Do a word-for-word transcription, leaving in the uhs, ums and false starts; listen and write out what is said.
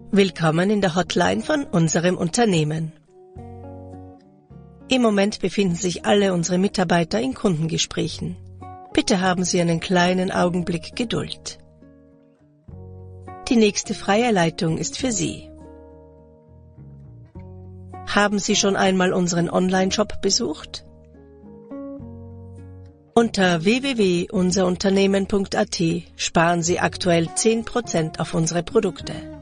Willkommen in der Hotline von unserem Unternehmen. Im Moment befinden sich alle unsere Mitarbeiter in Kundengesprächen. Bitte haben Sie einen kleinen Augenblick Geduld. Die nächste freie Leitung ist für Sie. Haben Sie schon einmal unseren Online-Shop besucht? Unter w w w punkt unser unternehmen punkt a t sparen Sie aktuell zehn Prozent auf unsere Produkte.